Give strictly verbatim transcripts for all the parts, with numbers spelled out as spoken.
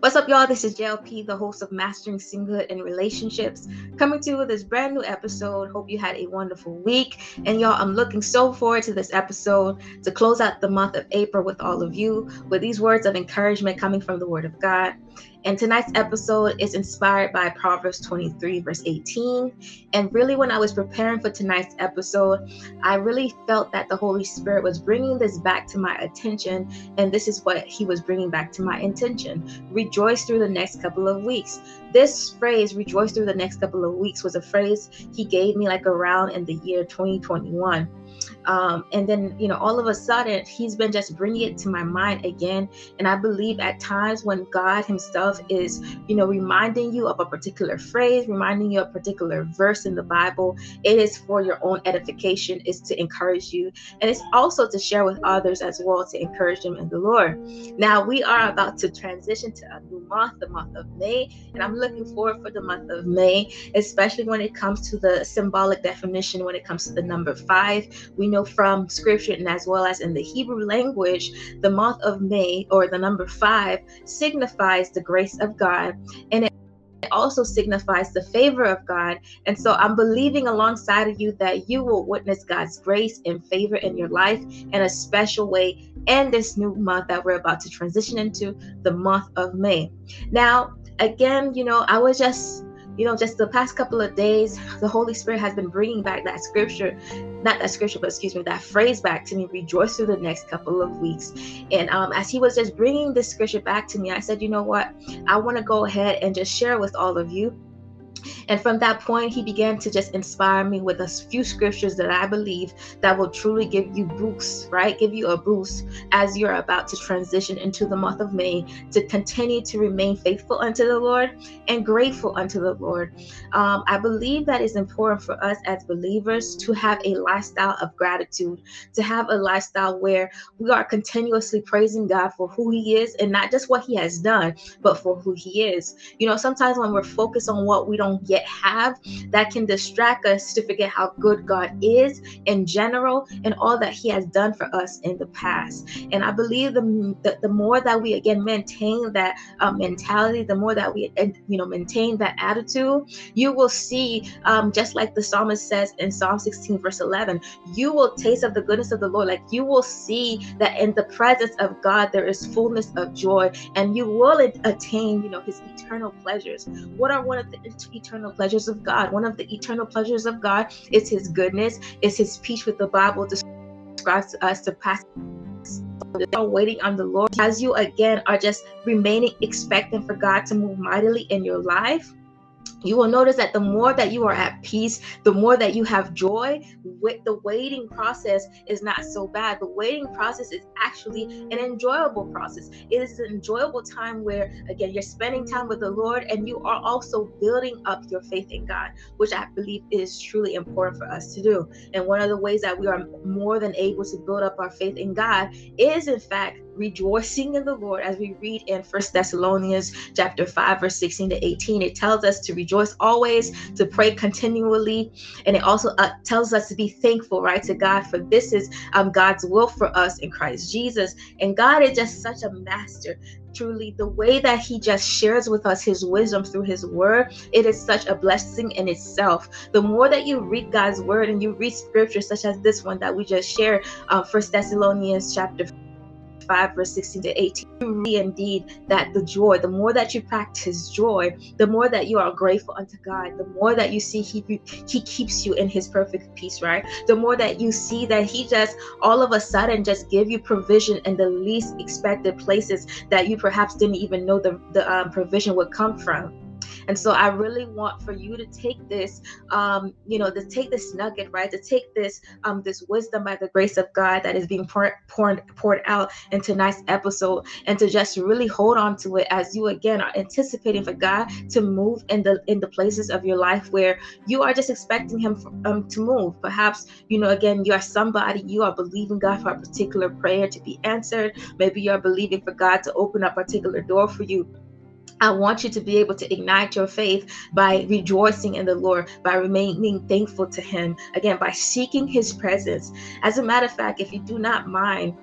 What's up, y'all? This is J L P, the host of Mastering Singlehood and Relationships, coming to you with this brand new episode. Hope you had a wonderful week. And y'all, I'm looking so forward to this episode to close out the month of April with all of you with these words of encouragement coming from the Word of God. And tonight's episode is inspired by Proverbs twenty-three, verse eighteen. And really, when I was preparing for tonight's episode, I really felt that the Holy Spirit was bringing this back to my attention. And this is what He was bringing back to my attention. Rejoice through the next couple of weeks. This phrase, rejoice through the next couple of weeks, was a phrase He gave me like around in the year twenty twenty-one. Um, and then, you know, all of a sudden, He's been just bringing it to my mind again. And I believe at times when God Himself is, you know, reminding you of a particular phrase, reminding you of a particular verse in the Bible, it is for your own edification, it's to encourage you. And it's also to share with others as well, to encourage them in the Lord. Now, we are about to transition to a new month, the month of May. And I'm looking forward for the month of May, especially when it comes to the symbolic definition, when it comes to the number five. We know from scripture and as well as in the Hebrew language, the month of May, or the number five, signifies the grace of God, and it also signifies the favor of God. And so I'm believing alongside of you that you will witness God's grace and favor in your life in a special way in this new month that we're about to transition into, the month of May. Now, again, you know, I was just You know, just the past couple of days, the Holy Spirit has been bringing back that scripture, not that scripture, but excuse me, that phrase back to me, rejoice through the next couple of weeks. And um, as He was just bringing this scripture back to me, I said, you know what, I want to go ahead and just share with all of you. And from that point, He began to just inspire me with a few scriptures that I believe that will truly give you boosts, right? Give you a boost as you're about to transition into the month of May, to continue to remain faithful unto the Lord and grateful unto the Lord. Um, I believe that it's important for us as believers to have a lifestyle of gratitude, to have a lifestyle where we are continuously praising God for who He is, and not just what He has done, but for who He is. You know, sometimes when we're focused on what we don't yet have, that can distract us to forget how good God is in general and all that He has done for us in the past. And I believe the the, the more that we again maintain that uh, mentality, the more that we you know maintain that attitude, you will see, um, just like the psalmist says in Psalm sixteen verse eleven, you will taste of the goodness of the Lord. Like, you will see that in the presence of God there is fullness of joy, and you will attain, you know, His eternal pleasures. What are one of the eternal pleasures of God? One of the eternal pleasures of God is His goodness, is His peace, with the Bible describes to us to pass waiting on the Lord. As you again are just remaining expectant for God to move mightily in your life, you will notice that the more that you are at peace, the more that you have joy. With the waiting process is not so bad. The waiting process is actually an enjoyable process. It is an enjoyable time where, again, you're spending time with the Lord, and you are also building up your faith in God, which I believe is truly important for us to do. And one of the ways that we are more than able to build up our faith in God is, in fact, rejoicing in the Lord. As we read in First Thessalonians chapter five, verse sixteen to eighteen, it tells us to rejoice always, to pray continually, and it also uh, tells us to be thankful, right, to God, for this is um, God's will for us in Christ Jesus. And God is just such a master. Truly, the way that He just shares with us His wisdom through His word, it is such a blessing in itself. The more that you read God's word and you read scripture such as this one that we just shared, um, First Thessalonians chapter five verse sixteen to eighteen, you read indeed that the joy, the more that you practice joy, the more that you are grateful unto God, the more that you see he he keeps you in His perfect peace, right? The more that you see that He just all of a sudden just give you provision in the least expected places that you perhaps didn't even know the, the um, provision would come from. And so I really want for you to take this, um, you know, to take this nugget, right? To take this, um, this wisdom by the grace of God that is being poured, poured, poured out in tonight's episode, and to just really hold on to it as you again are anticipating for God to move in the in the places of your life where you are just expecting Him for, um, to move. Perhaps, you know, again, you are somebody, you are believing God for a particular prayer to be answered. Maybe you are believing for God to open a particular door for you. I want you to be able to ignite your faith by rejoicing in the Lord, by remaining thankful to Him, again, by seeking His presence. As a matter of fact, if you do not mind,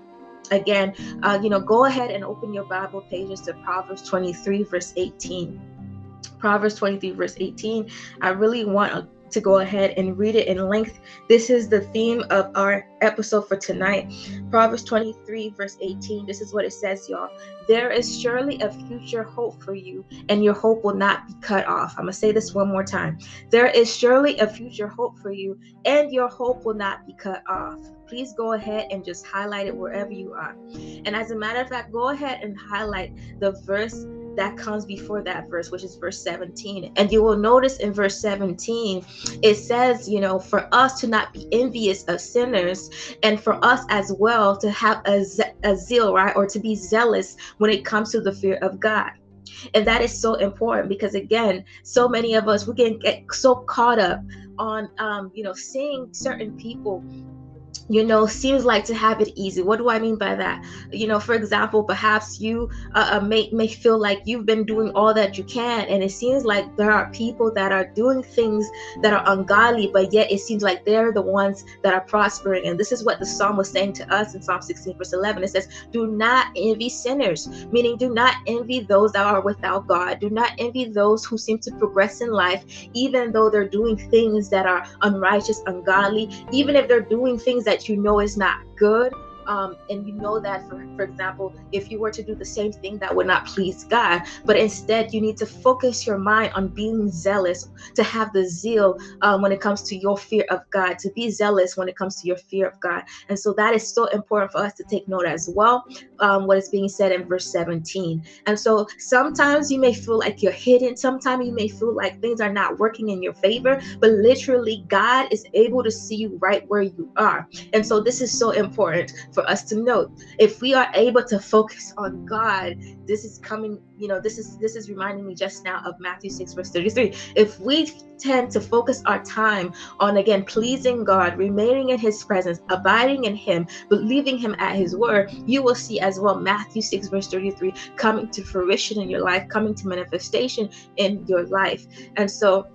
Again, uh, you know, go ahead and open your Bible pages to Proverbs twenty-three, verse eighteen. Proverbs twenty-three, verse eighteen. I really want to go ahead and read it in length. This is the theme of our episode for tonight. Proverbs twenty-three, verse eighteen. This is what it says, y'all. There is surely a future hope for you, and your hope will not be cut off. I'm going to say this one more time. There is surely a future hope for you, and your hope will not be cut off. Please go ahead and just highlight it wherever you are. And as a matter of fact, go ahead and highlight the verse that comes before that verse, which is verse seventeen. And you will notice in verse seventeen, it says, you know, for us to not be envious of sinners, and for us as well to have a, a zeal, right? Or to be zealous when it comes to the fear of God. And that is so important because, again, so many of us, we can get so caught up on, um, you know, seeing certain people, you know, seems like to have it easy. What do I mean by that? You know, for example, perhaps you uh, may, may feel like you've been doing all that you can, and it seems like there are people that are doing things that are ungodly, but yet it seems like they're the ones that are prospering. And this is what the psalm was saying to us in Psalm sixteen, verse eleven. It says, do not envy sinners, meaning do not envy those that are without God. Do not envy those who seem to progress in life, even though they're doing things that are unrighteous, ungodly, even if they're doing things that you know is not good. Um, and you know that, for, for example, if you were to do the same thing, that would not please God. But instead, you need to focus your mind on being zealous, to have the zeal um, when it comes to your fear of God, to be zealous when it comes to your fear of God. And so that is so important for us to take note as well, um, what is being said in verse seventeen. And so sometimes you may feel like you're hidden. Sometimes you may feel like things are not working in your favor, but literally God is able to see you right where you are. And so this is so important for us to note. If we are able to focus on God, this is coming, you know, this is this is reminding me just now of Matthew six, verse thirty-three. If we tend to focus our time on, again, pleasing God, remaining in his presence, abiding in him, believing him at his word, you will see as well Matthew six, verse thirty-three coming to fruition in your life, coming to manifestation in your life. And so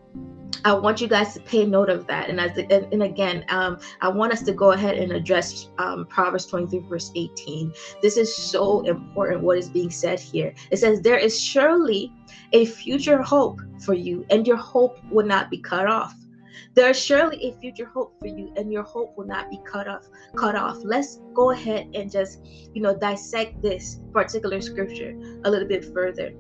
I want you guys to pay note of that. And as and, and again, um, I want us to go ahead and address um, Proverbs twenty-three, verse eighteen. This is so important, what is being said here. It says, there is surely a future hope for you, and your hope will not be cut off. There is surely a future hope for you, and your hope will not be cut off. Cut off. Let's go ahead and just, you know, dissect this particular scripture a little bit further.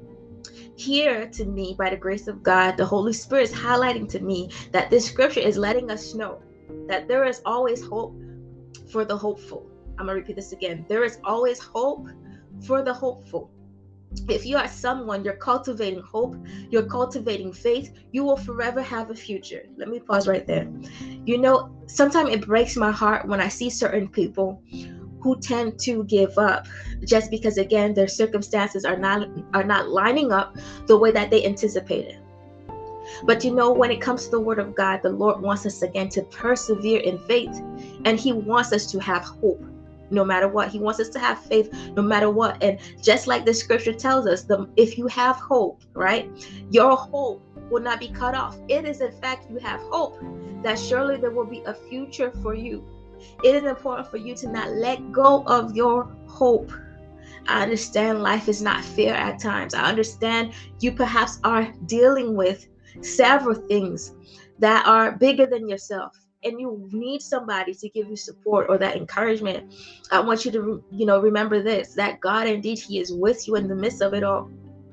Here, to me, by the grace of God, the Holy Spirit is highlighting to me that this scripture is letting us know that there is always hope for the hopeful. I'm going to repeat this again. There is always hope for the hopeful. If you are someone, you're cultivating hope, you're cultivating faith, you will forever have a future. Let me pause right there. You know, sometimes it breaks my heart when I see certain people who tend to give up just because, again, their circumstances are not are not lining up the way that they anticipated. But you know, when it comes to the word of God, the Lord wants us again to persevere in faith, and he wants us to have hope no matter what. He wants us to have faith no matter what. And just like the scripture tells us, the, if you have hope, right, your hope will not be cut off. It is, in fact, you have hope that surely there will be a future for you. It is important for you to not let go of your hope. I understand life is not fair at times. I understand you perhaps are dealing with several things that are bigger than yourself, and you need somebody to give you support or that encouragement. I want you to, you know, remember this, that God, indeed, he is with you in the midst of it all.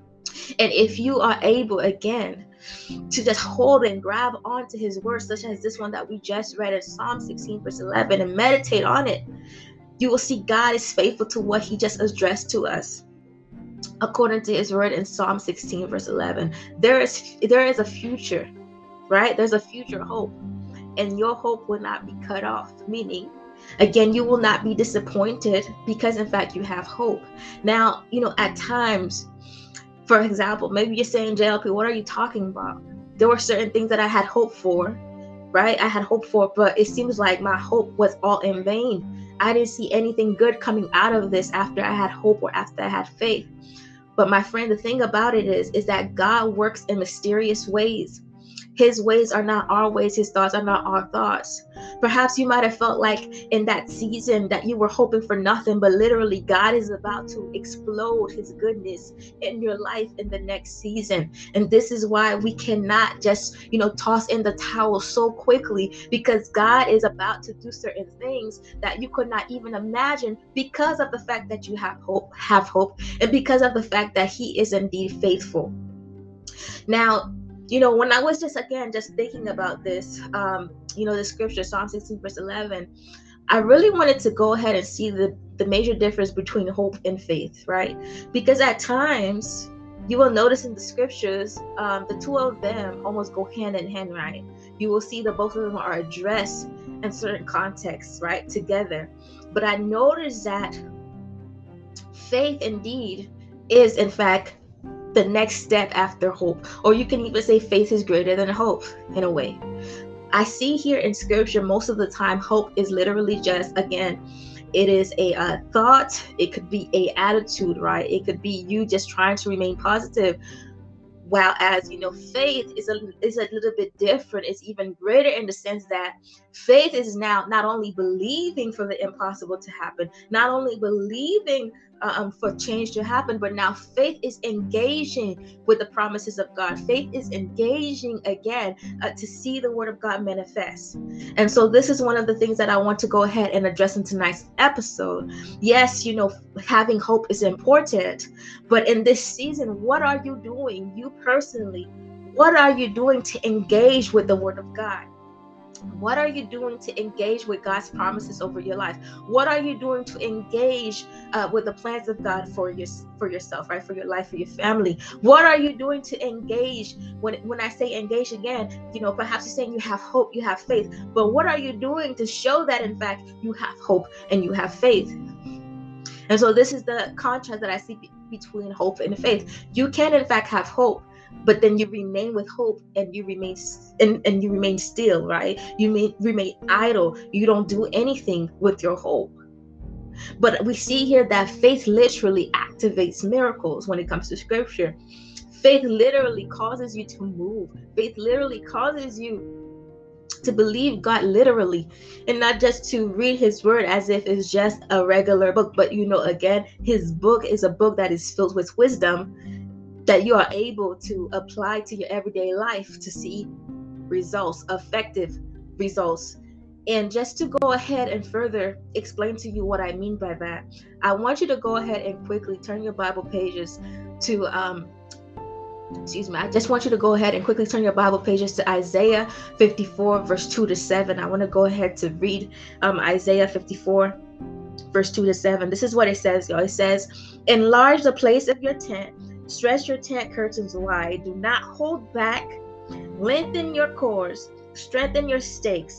And if you are able, again, to just hold and grab onto his word, such as this one that we just read in Psalm sixteen, verse eleven, and meditate on it, you will see God is faithful to what he just addressed to us. According to his word in Psalm sixteen, verse eleven, there is there is a future, right? There's a future hope, and your hope will not be cut off. Meaning, again, you will not be disappointed because, in fact, you have hope. Now, you know, at times, for example, maybe you're saying, J L P, what are you talking about? There were certain things that I had hope for, right? I had hope for, but it seems like my hope was all in vain. I didn't see anything good coming out of this after I had hope or after I had faith. But my friend, the thing about it is, is that God works in mysterious ways. His ways are not our ways. His thoughts are not our thoughts. Perhaps you might have felt like in that season that you were hoping for nothing, but literally God is about to explode his goodness in your life in the next season. And this is why we cannot just, you know, toss in the towel so quickly, because God is about to do certain things that you could not even imagine because of the fact that you have hope, have hope, and because of the fact that he is indeed faithful. Now, you know, when I was just, again, just thinking about this, um, you know, the scripture, Psalm sixteen, verse eleven, I really wanted to go ahead and see the, the major difference between hope and faith, right? Because at times, you will notice in the scriptures, um, the two of them almost go hand in hand, right? You will see that both of them are addressed in certain contexts, right, together. But I noticed that faith indeed is, in fact, the next step after hope. Or you can even say faith is greater than hope in a way. I see here in scripture most of the time hope is literally just, again, it is a uh, thought. It could be a attitude, right? It could be you just trying to remain positive. While as you know, faith is a is a little bit different. It's even greater in the sense that faith is now not only believing for the impossible to happen, not only believing um, for change to happen, but now faith is engaging with the promises of God. Faith is engaging again uh, to see the word of God manifest. And so this is one of the things that I want to go ahead and address in tonight's episode. Yes, you know, having hope is important, but in this season, what are you doing? You personally, what are you doing to engage with the word of God? What are you doing to engage with God's promises over your life? What are you doing to engage uh, with the plans of God for your for yourself, right? For your life, for your family. What are you doing to engage? When when I say engage again, you know, perhaps you're saying you have hope, you have faith, but what are you doing to show that in fact you have hope and you have faith? And so this is the contrast that I see be- between hope and faith. You can in fact have hope, but then you remain with hope and you remain and, and you remain still, right? You may, remain idle. You don't do anything with your hope. But we see here that faith literally activates miracles when it comes to scripture. Faith literally causes you to move. Faith literally causes you to believe God literally, and not just to read his word as if it's just a regular book. But you know, again, his book is a book that is filled with wisdom that you are able to apply to your everyday life to see results, effective results. And just to go ahead and further explain to you what I mean by that, I want you to go ahead and quickly turn your Bible pages to um excuse me, I just want you to go ahead and quickly turn your Bible pages to Isaiah fifty-four, verse two to seven. I want to go ahead to read um, Isaiah fifty-four, verse two to seven. This is what it says, y'all. It says, enlarge the place of your tent, stretch your tent curtains wide, do not hold back, lengthen your cords, strengthen your stakes,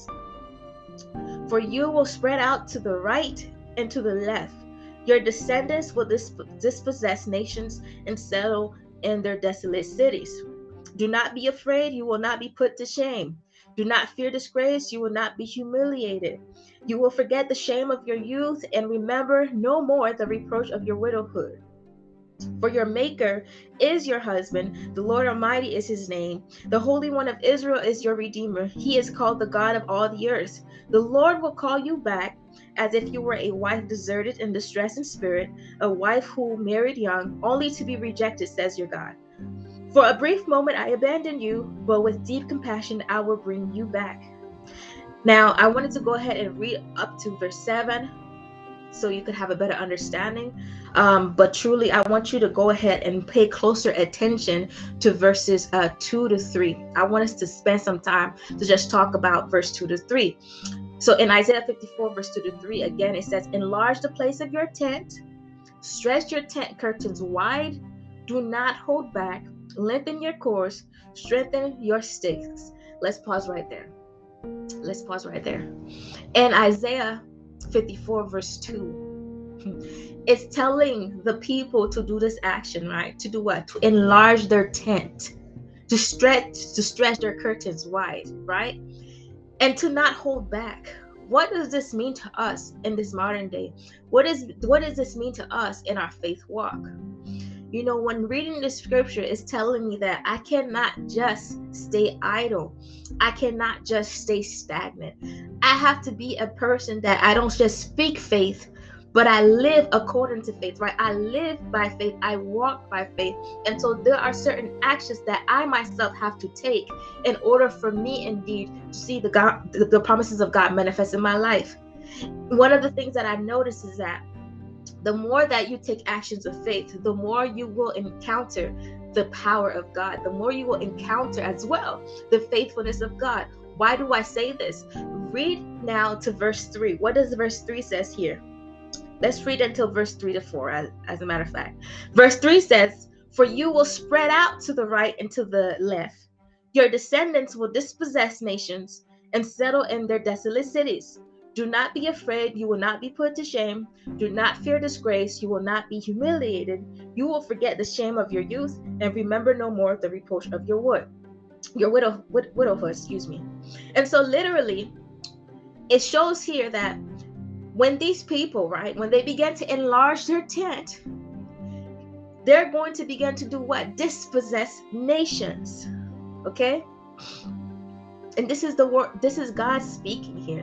for you will spread out to the right and to the left. Your descendants will disp- dispossess nations and settle in their desolate cities. Do not be afraid, you will not be put to shame. Do not fear disgrace, you will not be humiliated. You will forget the shame of your youth and remember no more the reproach of your widowhood. For your Maker is your husband, the Lord Almighty is his name. The Holy One of Israel is your Redeemer. He is called the God of all the earth. The Lord will call you back as if you were a wife deserted and distressed in spirit, a wife who married young, only to be rejected, says your God. For a brief moment I abandoned you, but with deep compassion I will bring you back. Now, I wanted to go ahead and read up to verse seven so you could have a better understanding. Um, but truly, I want you to go ahead and pay closer attention to verses uh, two to three. I want us to spend some time to just talk about verse two to three. So in Isaiah fifty-four, verse two to three, again, it says, enlarge the place of your tent, stretch your tent curtains wide, do not hold back, lengthen your cords, strengthen your stakes. Let's pause right there. Let's pause right there. In Isaiah fifty-four, verse two, it's telling the people to do this action, right? To do what? To enlarge their tent, to stretch, to stretch their curtains wide, right? And to not hold back. What does this mean to us in this modern day? What is what does this mean to us in our faith walk? You know, when reading the scripture, it's telling me that I cannot just stay idle. I cannot just stay stagnant. I have to be a person that I don't just speak faith, but I live according to faith, right? I live by faith. I walk by faith. And so there are certain actions that I myself have to take in order for me indeed to see the God, the, the promises of God manifest in my life. One of the things that I notice is that the more that you take actions of faith, the more you will encounter the power of God, the more you will encounter as well the faithfulness of God. Why do I say this? Read now to verse three. What does verse three says here? Let's read until verse three to four, as, as a matter of fact. Verse three says, "For you will spread out to the right and to the left. Your descendants will dispossess nations and settle in their desolate cities. Do not be afraid, you will not be put to shame. Do not fear disgrace, you will not be humiliated. You will forget the shame of your youth and remember no more the reproach of your wood, your widow, wid- widowhood, excuse me." And so literally, it shows here that when these people, right, when they begin to enlarge their tent, they're going to begin to do what? Dispossess nations. Okay? And this is the word, this is God speaking here.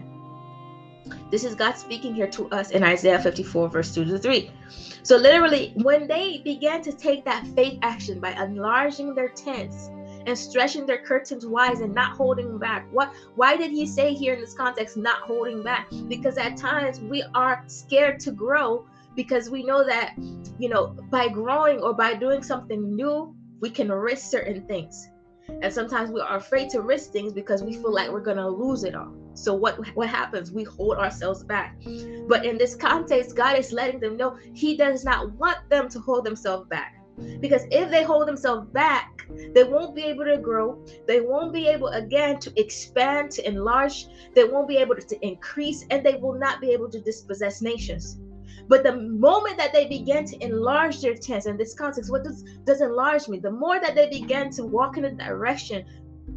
This is God speaking here to us in Isaiah fifty-four, verse two to three. So literally, when they began to take that faith action by enlarging their tents and stretching their curtains wide and not holding back. What? Why did he say here in this context, not holding back? Because at times we are scared to grow because we know that, you know, by growing or by doing something new, we can risk certain things. And sometimes we are afraid to risk things because we feel like we're going to lose it all. So what, what happens? We hold ourselves back. But in this context, God is letting them know he does not want them to hold themselves back. Because if they hold themselves back, they won't be able to grow. They won't be able, again, to expand, to enlarge. They won't be able to, to increase, and they will not be able to dispossess nations. But the moment that they begin to enlarge their tents, in this context, what does, does enlarge mean? The more that they begin to walk in the direction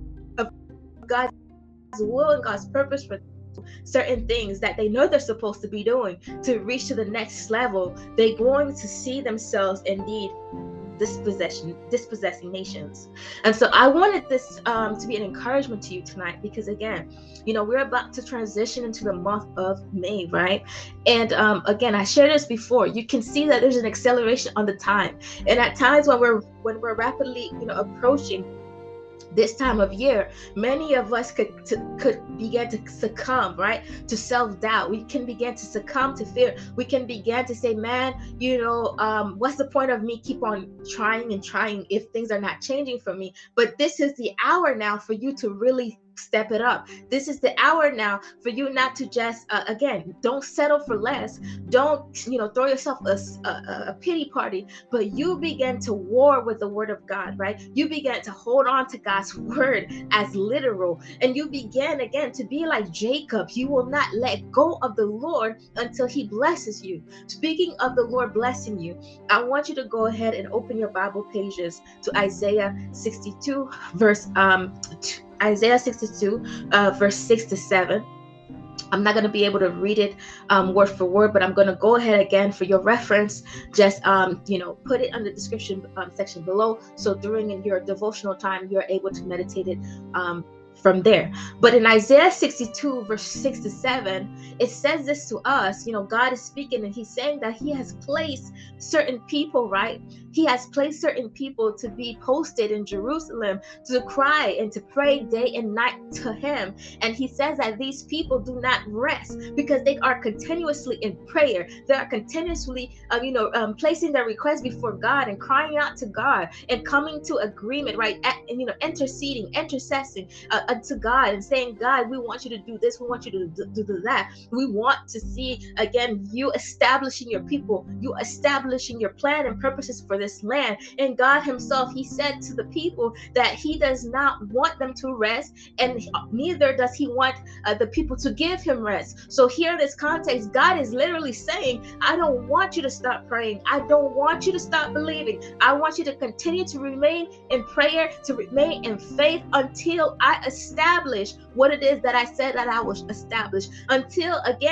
of God's will and God's purpose for certain things that they know they're supposed to be doing to reach to the next level, they're going to see themselves indeed dispossession, dispossessing nations. And so I wanted this um, to be an encouragement to you tonight, because again, you know, we're about to transition into the month of May, right? And um, again, I shared this before. You can see that there's an acceleration on the time, and at times when we're when we're rapidly, you know, approaching this time of year, many of us could to, could begin to succumb, right, to self-doubt. We can begin to succumb to fear. We can begin to say, man, you know, um, what's the point of me keep on trying and trying if things are not changing for me? But this is the hour now for you to really step it up. This is the hour now for you not to just, uh, again, don't settle for less. Don't, you know, throw yourself a, a, a pity party, but you begin to war with the word of God, right? You begin to hold on to God's word as literal, and you begin again to be like Jacob. You will not let go of the Lord until he blesses you. Speaking of the Lord blessing you, I want you to go ahead and open your Bible pages to Isaiah sixty-two, verse um two. Isaiah sixty-two, uh, verse six to seven. I'm not going to be able to read it um, word for word, but I'm going to go ahead again for your reference. Just, um, you know, put it on the description um, section below. So during your devotional time, you're able to meditate it um, from there. But in Isaiah sixty-two, verse six to seven, it says this to us. You know, God is speaking, and he's saying that he has placed certain people, right? He has placed certain people to be posted in Jerusalem to cry and to pray day and night to him. And he says that these people do not rest because they are continuously in prayer. They are continuously, um, you know, um, placing their requests before God and crying out to God and coming to agreement, right? At, and, you know, interceding, intercessing uh, uh, to God and saying, God, we want you to do this. We want you to do, do, do that. We want to see, again, you establishing your people, you establishing your plan and purposes for this land. And God himself, he said to the people that he does not want them to rest, and neither does he want uh, the people to give him rest. So here in this context, God is literally saying, I don't want you to stop praying. I don't want you to stop believing. I want you to continue to remain in prayer, to remain in faith until I establish what it is that I said that I will establish. Until, again,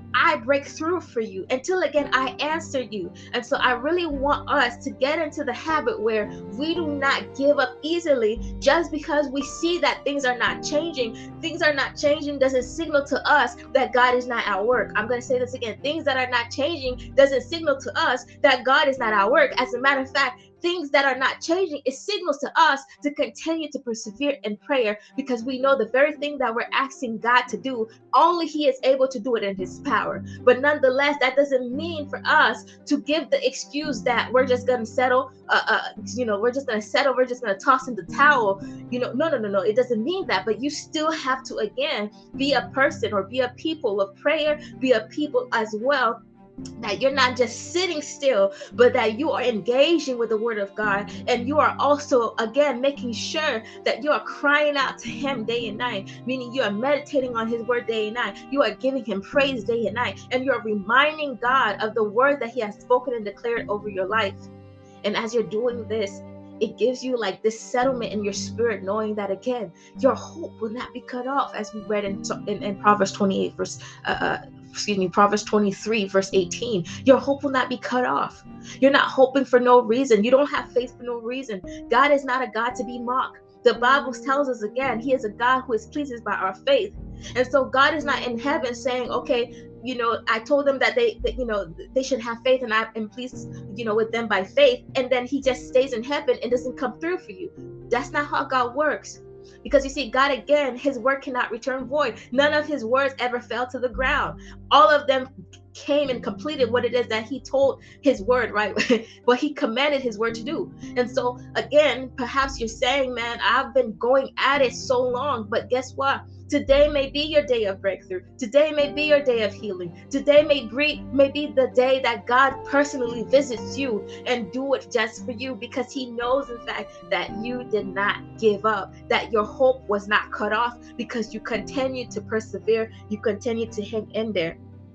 I break through for you, until again I answer you. And so I really want us to get into the habit where we do not give up easily just because we see that things are not changing. Things are not changing doesn't signal to us that God is not at work. I'm going to say this again. Things that are not changing doesn't signal to us that God is not at work. As a matter of fact, things that are not changing, it signals to us to continue to persevere in prayer, because we know the very thing that we're asking God to do, only He is able to do it in His power. But nonetheless, that doesn't mean for us to give the excuse that we're just going to settle, uh, uh, you know, we're just going to settle, we're just going to toss in the towel. You know, no, no, no, no. It doesn't mean that. But you still have to, again, be a person or be a people of prayer, be a people as well, that you're not just sitting still, but that you are engaging with the word of God. And you are also, again, making sure that you are crying out to Him day and night, meaning you are meditating on His word day and night. You are giving Him praise day and night. And you are reminding God of the word that He has spoken and declared over your life. And as you're doing this, it gives you like this settlement in your spirit, knowing that, again, your hope will not be cut off, as we read in, in, in Proverbs twenty-eight, verse, uh, uh, excuse me, Proverbs twenty-three, verse eighteen. Your hope will not be cut off. You're not hoping for no reason. You don't have faith for no reason. God is not a God to be mocked. The Bible tells us, again, He is a God who is pleased by our faith. And so God is not in heaven saying, okay, you know, I told them that they, that, you know, they should have faith, and I am pleased, you know, with them by faith. And then He just stays in heaven and doesn't come through for you. That's not how God works. Because you see, God, again, His word cannot return void. None of His words ever fell to the ground. All of them came and completed what it is that He told His word, right? What He commanded His word to do. And so, again, perhaps you're saying, man, I've been going at it so long, but guess what? Today may be your day of breakthrough. Today may be your day of healing. Today may be, may be the day that God personally visits you and do it just for you, because He knows, in fact, that you did not give up, that your hope was not cut off, because you continued to persevere. You continued to hang in there.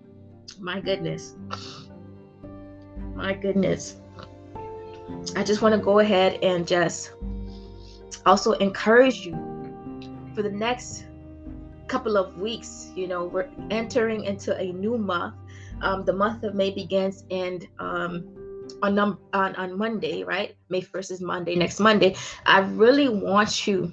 My goodness. My goodness. I just want to go ahead and just also encourage you for the next couple of weeks. You know, we're entering into a new month. Um, the month of May begins in um, on, num- on on Monday, right? May first is Monday, next Monday. I really want you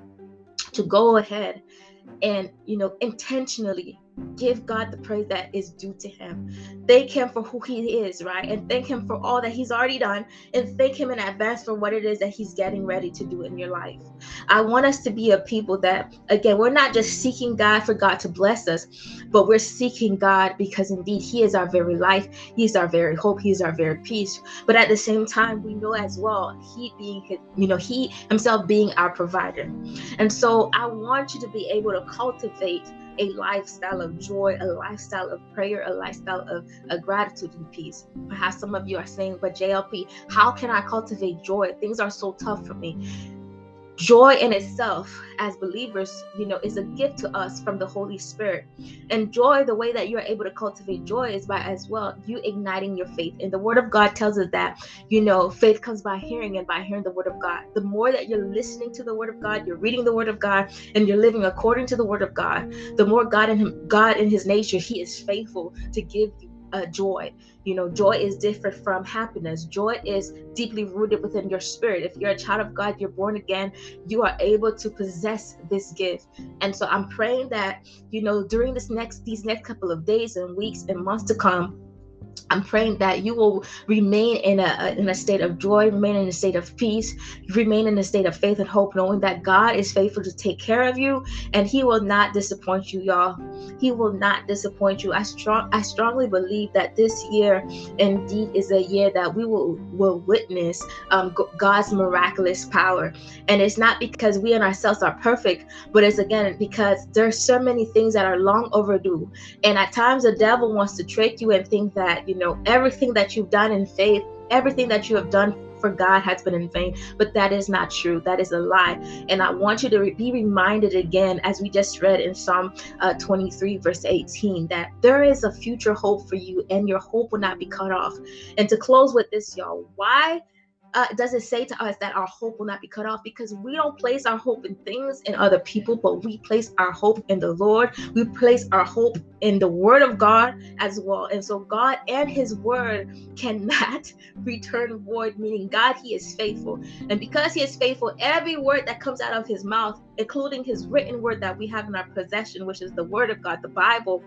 to go ahead and, you know, intentionally give God the praise that is due to Him. Thank Him for who He is, right? And thank Him for all that He's already done, and thank Him in advance for what it is that He's getting ready to do in your life. I want us to be a people that, again, we're not just seeking God for God to bless us, but we're seeking God because indeed He is our very life. He's our very hope. He's our very peace. But at the same time, we know as well, He being, His, you know, He Himself being our provider. And so I want you to be able to cultivate a lifestyle of joy, a lifestyle of prayer, a lifestyle of a gratitude and peace. Perhaps some of you are saying, but J L P, how can I cultivate joy? Things are so tough for me. Joy in itself, as believers, you know, is a gift to us from the Holy Spirit. And joy, the way that you're able to cultivate joy is by, as well, you igniting your faith. And the Word of God tells us that, you know, faith comes by hearing, and by hearing the Word of God. The more that you're listening to the Word of God, you're reading the Word of God, and you're living according to the Word of God, the more God in Him, God in His nature, He is faithful to give you uh, joy. You know, joy is different from happiness. Joy is deeply rooted within your spirit. If you're a child of God, you're born again, you are able to possess this gift. And so I'm praying that, you know, during this next, these next couple of days and weeks and months to come, I'm praying that you will remain in a in a state of joy, remain in a state of peace, remain in a state of faith and hope, knowing that God is faithful to take care of you, and He will not disappoint you, y'all. He will not disappoint you. I strong I strongly believe that this year indeed is a year that we will will witness um, God's miraculous power. And it's not because we in ourselves are perfect, but it's again because there's so many things that are long overdue. And at times the devil wants to trick you and think that, you know, everything that you've done in faith, everything that you have done for God has been in vain. But that is not true. That is a lie. And I want you to re- be reminded again, as we just read in Psalm uh, twenty-three, verse eighteen, that there is a future hope for you, and your hope will not be cut off. And to close with this, y'all, why uh, does it say to us that our hope will not be cut off? Because we don't place our hope in things and other people, but we place our hope in the Lord. We place our hope in the word of God as well. And so God and his word cannot return void, meaning God, he is faithful. And because he is faithful, every word that comes out of his mouth, including his written word that we have in our possession, which is the word of God, the Bible,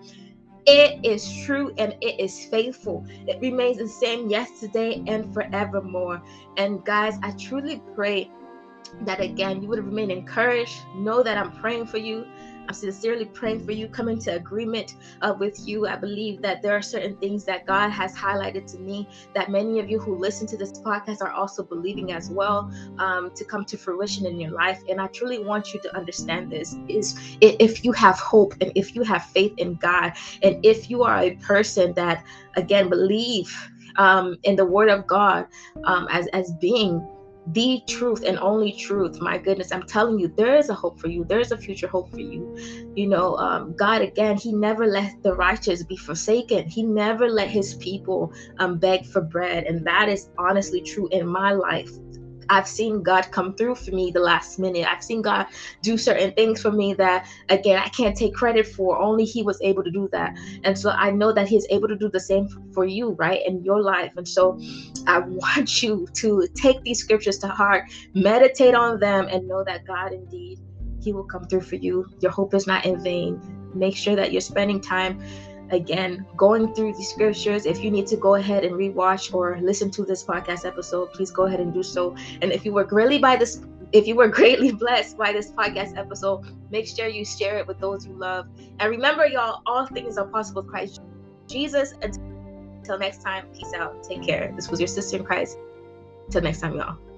it is true and it is faithful. It remains the same yesterday and forevermore. And guys, I truly pray that again you would remain encouraged. Know that I'm praying for you. I'm sincerely praying for you, come into agreement uh, with you. I believe that there are certain things that God has highlighted to me that many of you who listen to this podcast are also believing as well, um, to come to fruition in your life. And I truly want you to understand this is if you have hope and if you have faith in God, and if you are a person that again believe um, in the word of God um, as, as being the truth and only truth, my goodness, I'm telling you, there is a hope for you. There's a future hope for you. You know, um, God, again, he never let the righteous be forsaken. He never let his people um, beg for bread. And that is honestly true in my life. I've seen God come through for me the last minute. I've seen God do certain things for me that, again, I can't take credit for. Only he was able to do that. And so I know that he's able to do the same for you, right, in your life. And so I want you to take these scriptures to heart, meditate on them, and know that God, indeed, he will come through for you. Your hope is not in vain. Make sure that you're spending time again going through the scriptures. If you need to go ahead and rewatch or listen to this podcast episode, please go ahead and do so. And if you were greatly by this if you were greatly blessed by this podcast episode, make sure you share it with those you love. And remember, y'all, all things are possible with Christ Jesus. Until next time, peace out, take care. This was your sister in Christ. Until next time, y'all.